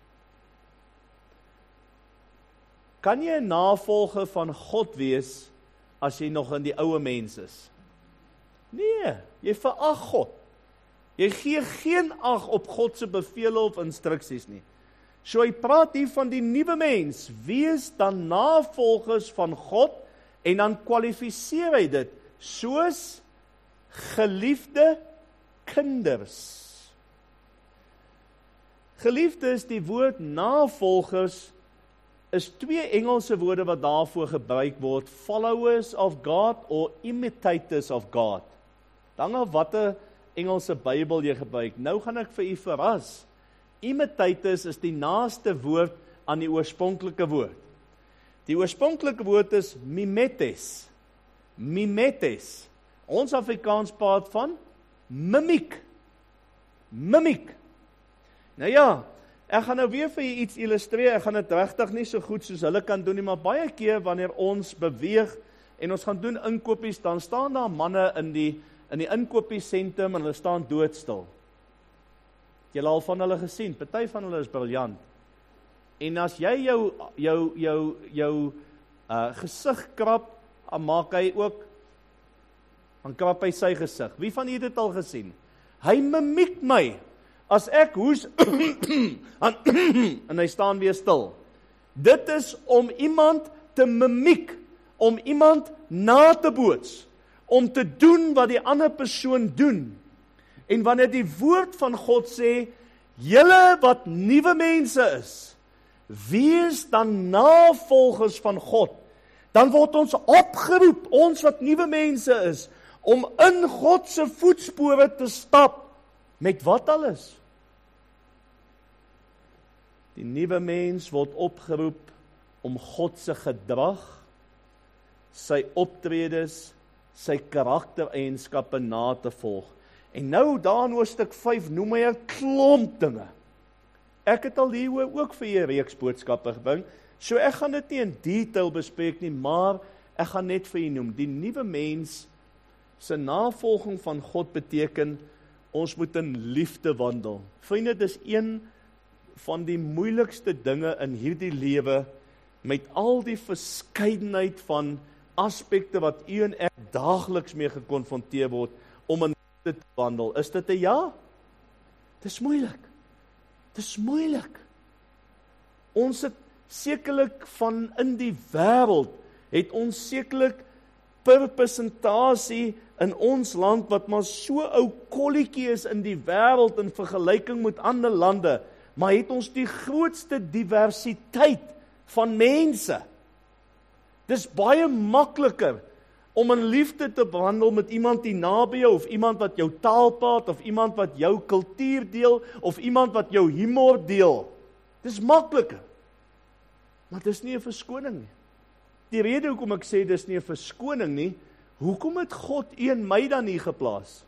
Kan jy 'n navolger van God wees as jy nog in die ou mens is? Nee, jy verag God. Jy gee geen ag op God se bevele of instruksies nie. So hy praat hier van die nuwe mens, wees dan navolgers van God, en dan kwalifiseer hy dit, soos geliefde kinders. Geliefdes, die woord navolgers, is twee Engelse woorde wat daarvoor gebruik word, followers of God or imitators of God. Dan of watter Engelse Bybel jy gebruik. Nou gaan ek vir u verras. Imitators is die naaste woord aan die oorspronklike woord. Die oorspronklike woord is mimetes. Mimetes. Ons Afrikaans praat van mimiek. Mimiek. Nou ja, ek gaan nou weer vir julle iets illustreer. Ek gaan dit regtig nie so goed soos hulle kan doen nie, maar baie keer wanneer ons beweeg en ons gaan doen inkopies, dan staan daar manne in die inkopiesentrum en hulle staan doodstil. Julle al van hulle gesien, party van hulle is briljant. En as jy jou gesig krap, dan maak hy ook, dan krap hy sy gesig. Wie van julle het dit al gesien? Hy mimiek my. As ek hoes, en hy staan weer stil. Dit is om iemand te mimiek, om iemand na te boots, om te doen wat die ander persoon doen. En wanneer die woord van God sê, julle wat nuwe mense is, wees dan navolgers van God, dan word ons opgeroep, ons wat nuwe mense is, om in God se voetspore te stap, met wat alles? Die nuwe mens word opgeroep om God se gedrag, sy optredes, sy karaktereienskappe na te volg. En nou daar in hoofstuk 5 noem hy 'n klomp dinge. Ek het al hieroor ook vir julle reeks boodskappe gebring, so ek gaan dit nie in detail bespreek nie, maar ek gaan net vir julle noem. Die nuwe mens se navolging van God beteken, ons moet in liefde wandel. Vriende, dit is een van die moeilikste dinge in hierdie lewe, met al die verskeidenheid van aspekte wat u en ek daagliks mee gekonfronteer word, om in liefde te wandel. Is dit 'n ja? Dit is moeilik. Dit is moeilik. Ons het sekerlik van in die wêreld, het ons sekerlik per persentasie in ons land, wat maar so ou kolletjie is in die wêreld in vergelyking met ander lande, maar het ons die grootste diversiteit van mense. Dis baie makliker om in liefde te wandel met iemand die naby jou, of iemand wat jou taal praat, of iemand wat jou kultuur deel, of iemand wat jou humor deel. Dis makliker. Maar dis nie 'n verskoning nie. Die rede hoekom ek sê dis nie 'n verskoning nie, hoekom het God u en my dan nie geplaas?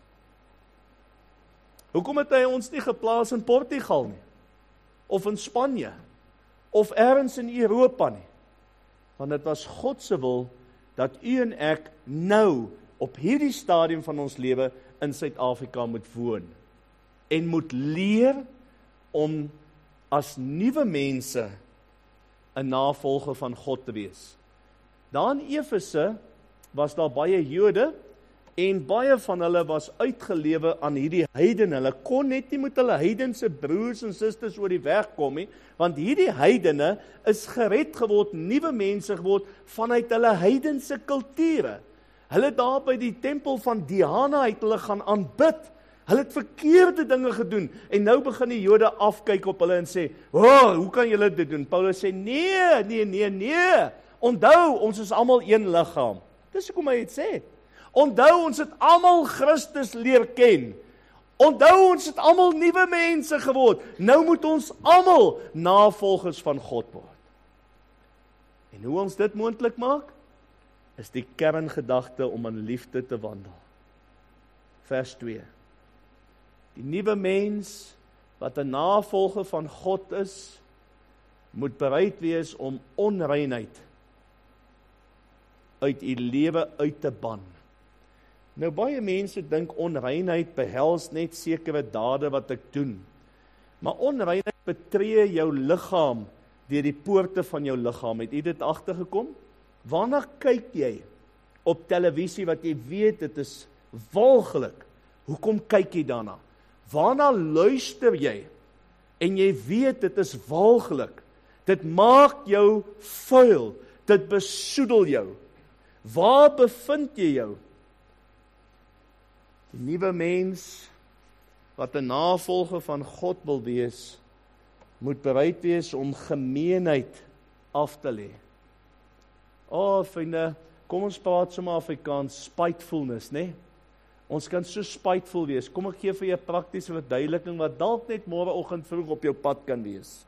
Hoekom het hy ons nie geplaas in Portugal nie? Of in Spanje? Of ergens in Europa nie? Want dit was God se wil, dat u en ek nou, op hierdie stadium van ons lewe, in Suid-Afrika moet woon. En moet leer om as nuwe mense 'n navolger van God te wees. Daar in Efese was daar baie Jode, en baie van hulle was uitgelewe aan hierdie heidene. Hulle kon net nie met hulle heidense broers en susters oor die weg kom nie, want hierdie heidene is gered geword, nuwe mense geword, vanuit hulle heidense kulture. Hulle daar by die tempel van Diana het hulle gaan aanbid. Hulle het verkeerde dinge gedoen, en nou begin die Jode afkyk op hulle en sê, hoe kan julle dit doen? Paulus sê, nee, onthou, ons is almal een liggaam. Dis hoekom hy het sê. Onthou, ons het almal Christus leer ken. Onthou, ons het almal nuwe mense geword. Nou moet ons almal navolgers van God word. En hoe ons dit moontlik maak, is die kerngedagte om in liefde te wandel. Vers 2. Die nuwe mens, wat 'n navolger van God is, moet bereid wees om onreinheid uit u lewe uit te ban. Nou baie mense dink onreinheid behels net sekere dade wat ek doen. Maar onreinheid betree jou liggaam deur die poorte van jou liggaam. Het u dit agtergekom? Waarna kyk jy op televisie wat jy weet dit is walglik? Hoekom kyk jy daarna? Waarna luister jy en jy weet dit is walglik? Dit maak jou vuil, dit besoedel jou. Waar bevind jy jou? Die nuwe mens wat 'n navolger van God wil wees, moet bereid wees om gemeenheid af te lê. Vriende, kom ons praat sommer Afrikaans, spitefulness, né? Ons kan so spiteful wees. Kom ek gee vir jou 'n praktiese verduideliking wat dalk net môreoggend vroeg op jou pad kan wees.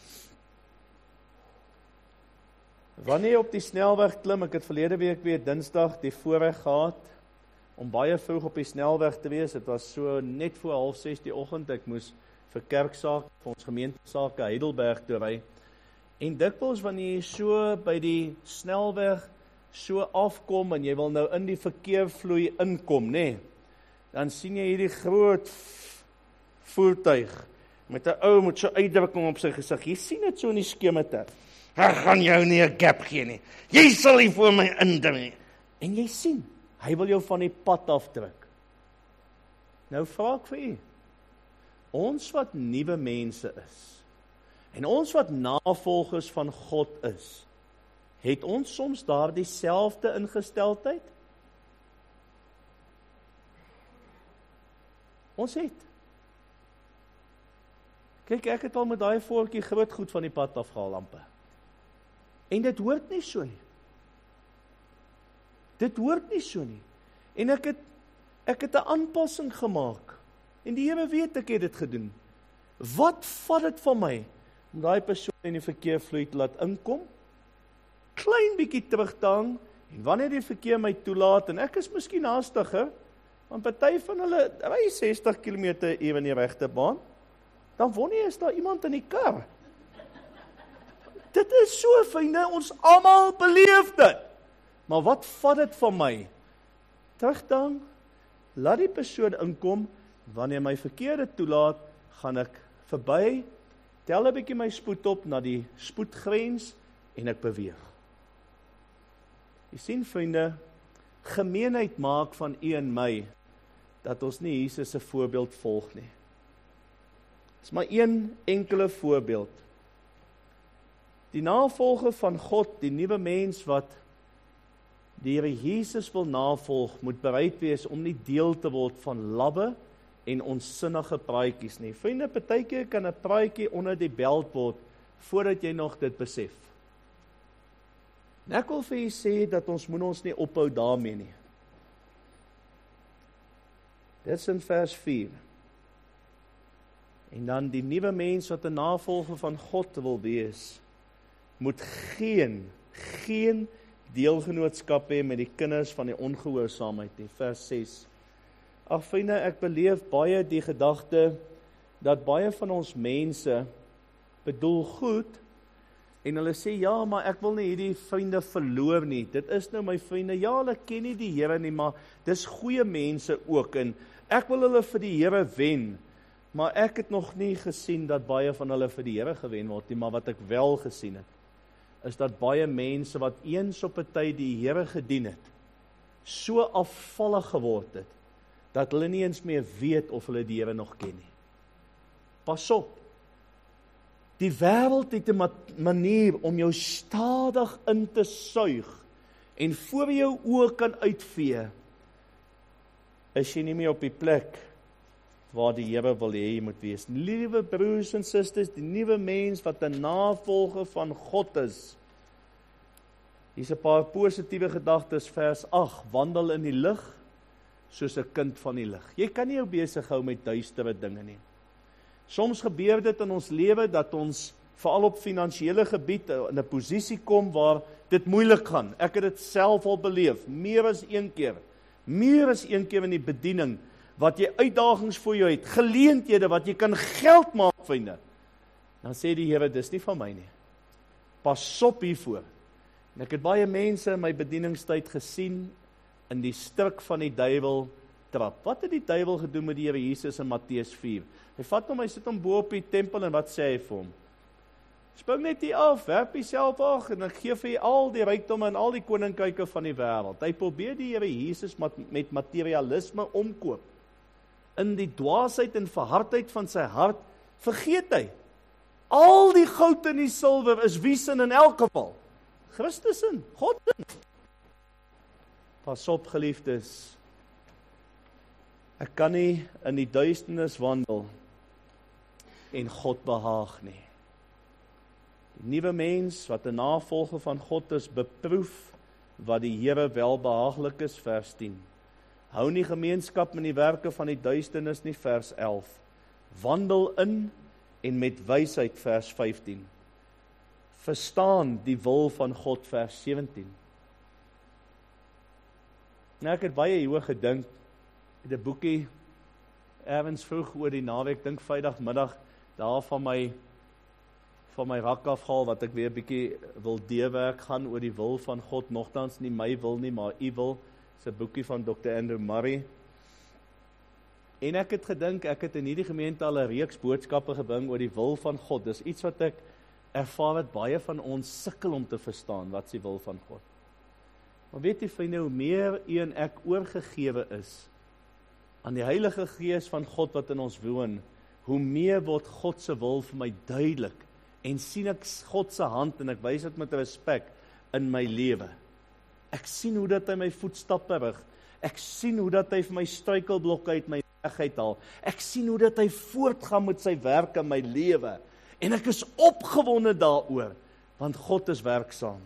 Wanneer jy op die snelweg klim, ek het verlede week weer Dinsdag die voorreg gehad om baie vroeg op die snelweg te wees. Dit was so net voor 5:30 die oggend. Ek moes vir kerksaak, vir ons gemeentesake Heidelberg toe ry. En dikwels wanneer jy so by die snelweg so afkom en jy wil nou in die verkeervloei inkom, né? Dan sien jy hierdie groot voertuig met 'n ou met so uitdrukking op sy gesig. Jy sien dit so in die skemete. Ek gaan jou nie 'n gap gee nie. Jy sal nie voor my indring. En jy sien, hy wil jou van die pad afdruk. Nou vra ek vir u, ons wat nuwe mense is, en ons wat navolgers van God is, het ons soms daardie selfde ingesteldheid? Ons het. Kyk, ek het al met daai voetjie groot goed van die pad afgehaal amper. En dit hoort nie so nie. Dit hoort nie so nie. En ek het 'n aanpassing gemaak. En die Here weet ek het dit gedoen. Wat vat dit van my om daai persoon in die verkeersvloei te laat inkom? Klein bietjie terug te hang, en wanneer die verkeer my toelaat, en ek is miskien haastiger, want party van hulle ry 60 km/h in die regte baan, dan wonder is daar iemand in die kar. Dit is so, vriende, ons almal beleef dit. Maar wat vat dit van my? Terugdang, laat die persoon inkom, wanneer my verkeer dit toelaat, gaan ek verby, tel 'n bietjie my spoed op na die spoedgrens, en ek beweeg. Jy sien, vriende, gemeenheid maak van u en my, dat ons nie Jesus se voorbeeld volg nie. Dis maar een enkele voorbeeld. Die navolger van God, die nuwe mens wat die Here Jesus wil navolg, moet bereid wees om nie deel te word van labbe en onsinnige praatjies nie. Vriende, partykeer kan 'n praatjie onder die beld word, voordat jy nog dit besef. En ek wil vir jy sê, dat ons moet ons nie ophou daarmee nie. Dit is in vers 4. En dan die nuwe mens wat 'n navolger van God wil wees, moet geen deelgenootskap hê met die kinders van die ongehoorsaamheid nie. Vers 6. Ag vriende, ek beleef baie die gedagte, dat baie van ons mense bedoel goed, en hulle sê, ja, maar ek wil nie hierdie vriende verloor nie. Dit is nou my vriende, ja, hulle ken nie die Here nie, maar dis goeie mense ook, en ek wil hulle vir die Here wen. Maar ek het nog nie gesien dat baie van hulle vir die Here gewen word nie, maar wat ek wel gesien het, is dat baie mense wat eens op 'n tyd die Here gedien het, so afvallig geword het, dat hulle nie eens meer weet of hulle die Here nog ken nie. Pas op. Die wêreld het 'n manier om jou stadig in te suig, en voor jou oë kan uitvee, is jy nie meer op die plek waar die Here wil hê jy moet wees. Liewe broers en susters, die nuwe mens wat 'n navolger van God is. Hier's 'n paar positiewe gedagtes, vers 8, wandel in die lig, soos 'n kind van die lig. Jy kan nie jou besig hou met duistere dinge nie. Soms gebeur dit in ons lewe, dat ons, veral op finansiële gebied, in 'n posisie kom waar dit moeilik gaan. Ek het dit self al beleef, meer as een keer in die bediening, wat jy uitdagings voor jou het, geleenthede wat jy kan geld maak, vriende. Dan sê die Here, dis nie van my nie. Pas op hiervoor. En ek het baie mense in my bedieningstyd gesien, in die struik van die duiwel trap. Wat het die duiwel gedoen met die Here Jesus in Matteus 4? Hy vat hom, hy sit hom bo op die tempel, en wat sê hy vir hom? Spring net hier af, werp jouself af, en ek gee vir jy al die rykdomme en al die koninkryke van die wêreld. Hy probeer die Here Jesus met materialisme omkoop. In die dwaasheid en verhardheid van sy hart, vergeet hy, al die goud en die silwer is wie sin in elk geval? Christus in, God in. Pas op, geliefdes, ek kan nie in die duisternis wandel en God behaag nie. Die nuwe mens wat 'n navolger van God is, beproef wat die Here welbehaaglik is, vers 10. Hou nie gemeenskap met die werke van die duisternis nie, vers 11. Wandel in en met wysheid, vers 15. Verstaan die wil van God, vers 17. Nou, ek het baie hieroor gedink, het 'n boekie ergens vroeg oor die naweek, dink Vrydagmiddag, daar van my rak afgehaal, wat ek weer 'n bietjie wil deurwerk gaan oor die wil van God, nogtans nie my wil nie, maar u wil. Dis 'n boekie van Dr. Andrew Murray. En ek het gedink, ek het in hierdie gemeente al 'n reeks boodskappe gebring oor die wil van God. Dis iets wat ek ervaar het, baie van ons sukkel om te verstaan, wat is die wil van God. Maar weet jy, vriende, hoe meer u en ek oorgegewe is aan die Heilige Gees van God wat in ons woon, hoe meer word God se wil vir my duidelik, en sien ek God se hand, en ek wys dit met respek in my lewe. Ek sien hoe dat hy my voetstappe rig, ek sien hoe dat hy vir my struikelblokke uit my regheid haal. Ek sien hoe dat hy voortgaan met sy werk in my lewe. En ek is opgewonde daaroor, want God is werksaam.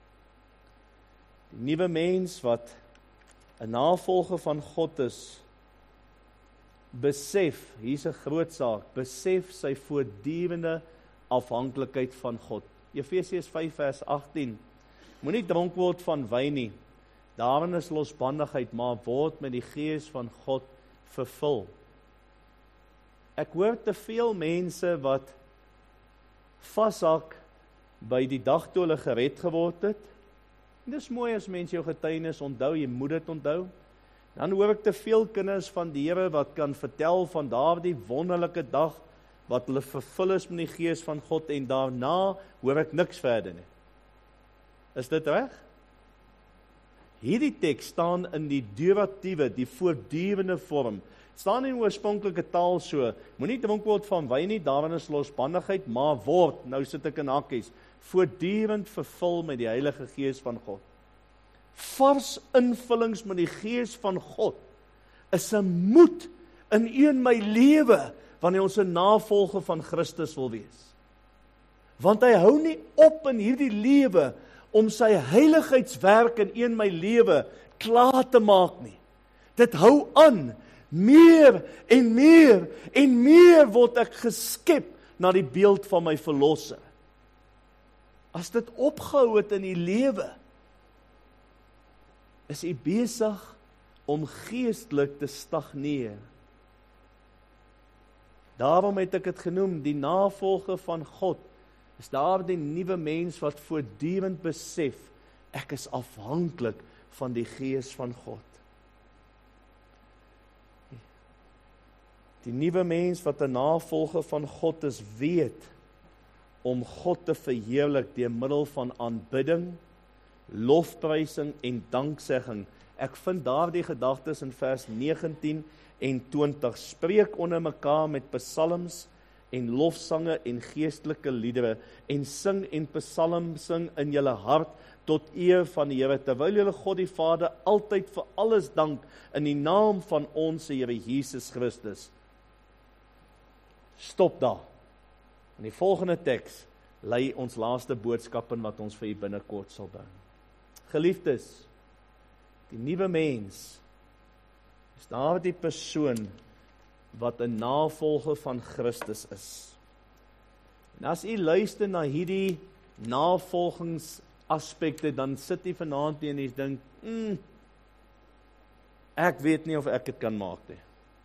Die nuwe mens wat 'n navolger van God is, besef, hier's 'n groot saak, besef sy voortdurende afhanklikheid van God. Efesiërs 5 vers 18, moenie dronk word van wyn nie, daarin is losbandigheid, maar word met die gees van God vervul. Ek hoor te veel mense wat vashak by die dag toe hulle gered geword het. En dis mooi as mense jou getuienis onthou, jy moet dit onthou. Dan hoor ek te veel kinders van die Here wat kan vertel van daardie wonderlike dag wat hulle vervul is met die gees van God en daarna hoor ek niks verder nie. Is dit reg? Hierdie teks staan in die duratiewe, die voortdurende vorm. Staan in oorspronklike taal so, moenie dronk word van wyn nie, daarin is losbandigheid, maar word, nou sit ek in hakkies, voortdurend vervul met die Heilige Gees van God. Vars invullings met die Gees van God is 'n moed in u en my lewe wanneer ons 'n navolger van Christus wil wees. Want hy hou nie op in hierdie lewe om sy heiligheidswerk in u en my lewe klaar te maak nie. Dit hou aan. Meer en meer en meer word ek geskep na die beeld van my verlosser. As dit opgehou het in die lewe, is u besig om geestelik te stagneer. Daarom het ek dit genoem, die navolger van God, is daar die nuwe mens wat voortdurend besef, ek is afhanklik van die Gees van God. Die nuwe mens wat 'n navolger van God is, weet om God te verheerlik deur middel van aanbidding, lofprysing en danksegging. Ek vind daardie gedagtes in vers 19 en 20. Spreek onder mekaar met psalms en lofsange en geestelike liedere en sing en psalm sing in julle hart tot eer van die Here, terwyl julle God die Vader altyd vir alles dank in die naam van ons Here Jesus Christus. Stop daar. In die volgende teks lê ons laaste boodskap in wat ons vir u binnekort sal bring. Geliefdes, die nuwe mens is daardie persoon wat 'n navolger van Christus is. En as u luister na hierdie navolgingsaspekte, dan sit u vanaand en u dink, ek weet nie of ek dit kan maak nie.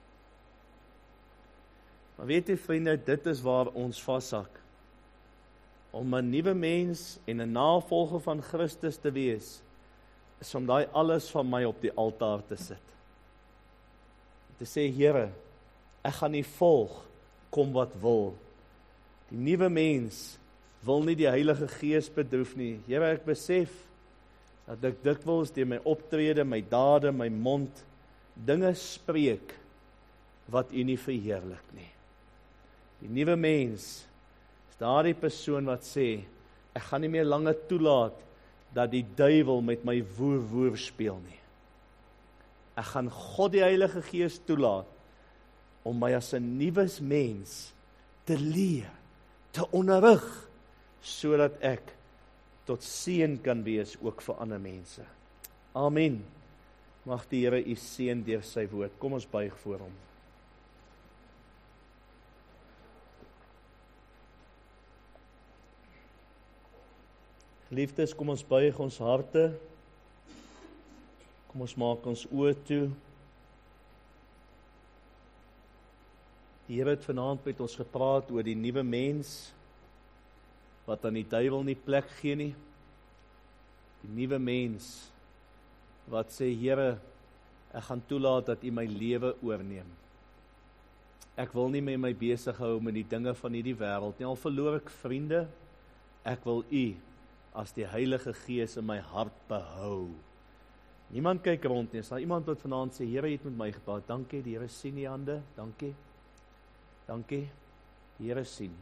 Maar weet u vriende, dit is waar ons vashak. Om 'n nuwe mens en 'n navolger van Christus te wees, is om daai alles van my op die altaar te sit. Te sê, Here, ek gaan nie volg, kom wat wil. Die nuwe mens wil nie die Heilige Gees bedroef nie. Here, ek besef dat ek dikwels deur my optrede, my dade, my mond, dinge spreek wat u nie verheerlik nie. Die nuwe mens is daardie persoon wat sê, ek gaan nie meer langer toelaat dat die duiwel met my woer speel nie. Ek gaan God die Heilige Gees toelaat om my as 'n nuwe mens te leer, te onderrig, sodat ek tot seën kan wees ook vir ander mense. Amen. Mag die Here u seën deur sy woord. Kom ons buig voor hom. Liefdes, kom ons buig ons harte. Kom ons maak ons oë toe. Die Here het vanaand met ons gepraat oor die nuwe mens, wat aan die duiwel nie plek gee nie. Die nuwe mens, wat sê, Here, ek gaan toelaat dat u my lewe oorneem. Ek wil nie met my besig hou met die dinge van hierdie wêreld nie, al verloor ek vriende, ek wil u as die Heilige Gees in my hart behou. Niemand kyk rond nie, is daar iemand wat vanaand sê, Here, jy het met my gepraat, dankie, die Here sien die hande, dankie, die Here sien.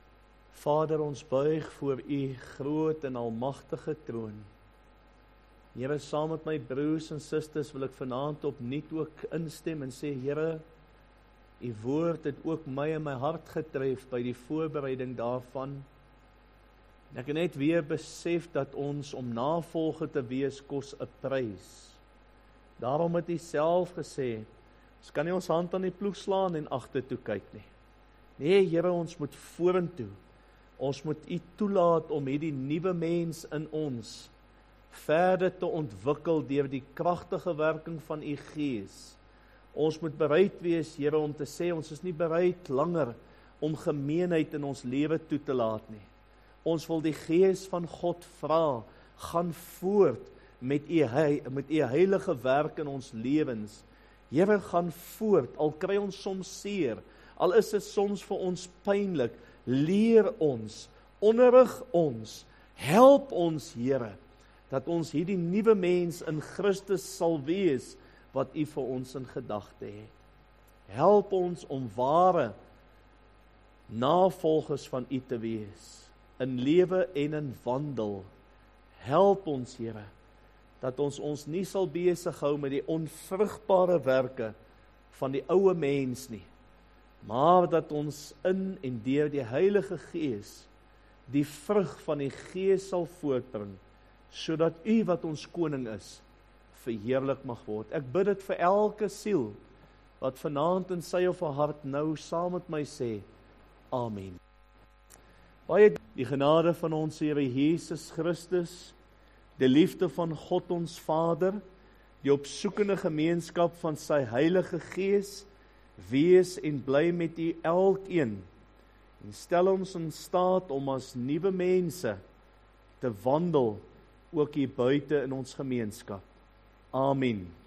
Vader, ons buig voor u groot en almagtige troon. Here, saam met my broers en susters wil ek vanaand opnuut ook instem en sê, Here, U woord het ook my in my hart getref by die voorbereiding daarvan. En ek het net weer besef dat ons om navolger te wees kos 'n prys. Daarom het U self gesê, ons kan nie ons hand aan die ploeg slaan en agtertoe kyk nie. Nee, Here, ons moet vorentoe. Ons moet U toelaat om hierdie nuwe mens in ons verder te ontwikkel deur die kragtige werking van U Gees. Ons moet bereid wees, Here, om te sê, ons is nie bereid langer om gemeenheid in ons lewe toe te laat nie. Ons wil die Gees van God vra, gaan voort met U heilige werk in ons lewens. Here, gaan voort, al kry ons soms seer, al is dit soms vir ons pynlik, leer ons, onderrig ons, help ons, Here, dat ons hierdie nuwe mens in Christus sal wees, wat U vir ons in gedagte het. Help ons om ware navolgers van U te wees, in lewe en in wandel. Help ons, Here, dat ons nie sal besig hou met die onvrugbare werke van die ou mens nie, maar dat ons in en deur die Heilige Gees die vrug van die Gees sal voortbring, sodat U wat ons koning is, verheerlik mag word. Ek bid dit vir elke siel, wat vanaand in sy of haar hart nou saam met my sê, Amen. Baie die genade van ons Here Jesus Christus, die liefde van God ons Vader, die opsoekende gemeenskap van sy Heilige Gees, wees en bly met U elkeen, en stel ons in staat om as nuwe mense te wandel, ook hier buite in ons gemeenskap. Amen.